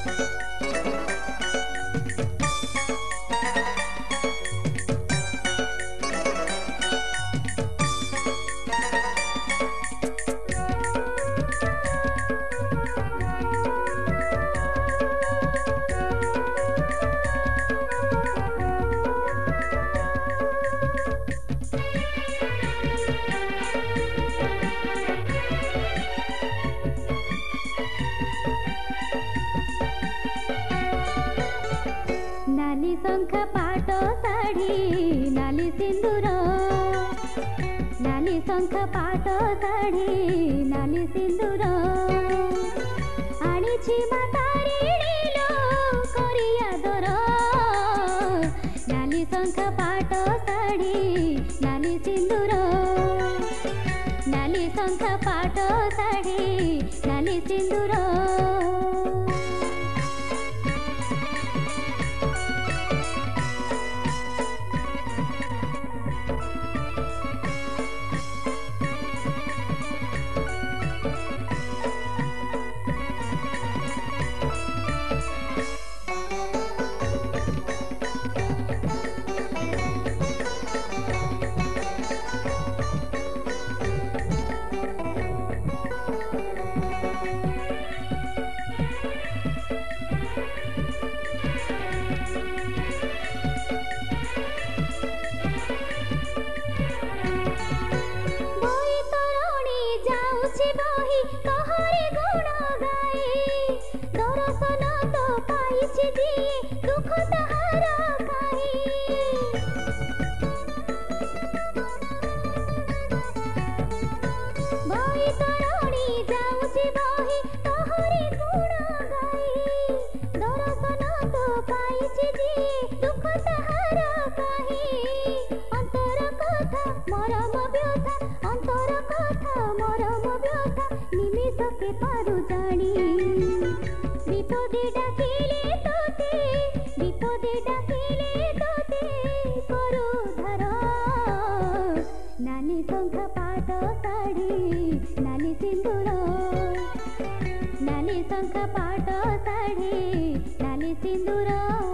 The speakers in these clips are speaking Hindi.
नाली शंख पाट साड़ी नाली सिंदूर, नाली शंख पाट साड़ी नाली सिंदूर आनिछि मातारिणी लो करी आदर। नाली शंख पाट साड़ी नाली सिंदूर, नाली शंख पाट साड़ी नाली सिंदूर। नाली शंख पाट साड़ी नाली सिंदूर, नाली शंख पाट साड़ी नाली सिंदूर।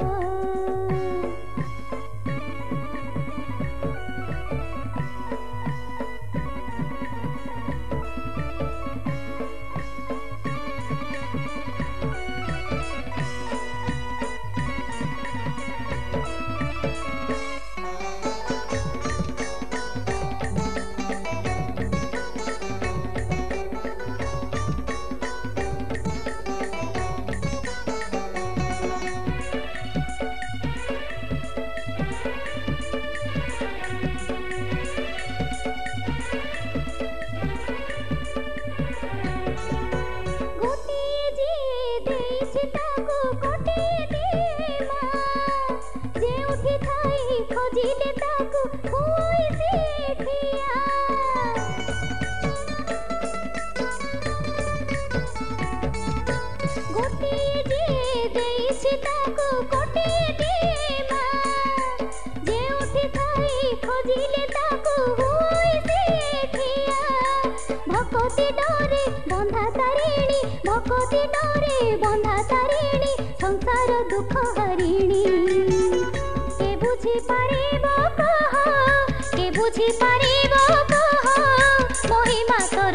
भकती डोरे बंधा तारिणी, भकती डोरे बंधा तारिणी, संसार दुख हरिणी। के बुझी पारिबो कह, के बुझी पारिबो कह महिमा तोर।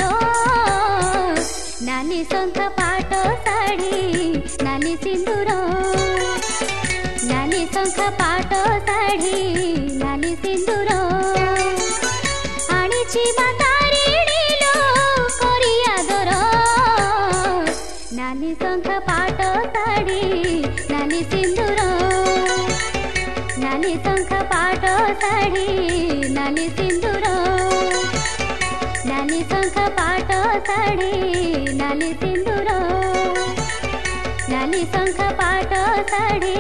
नाली शंख पाट साड़ी नाली सिंदूर, नाली शंख पाट साड़ी नाली सिंदूर आनिछि मातारिणी लो करी आदर। नाली शंख पाट साड़ी नाली सिंदूर, नाली शंख पाट साड़ी नाली सिंदूर, नाली शंख पाट साड़ी नाली सिंदूर, नाली शंख पाट साड़ी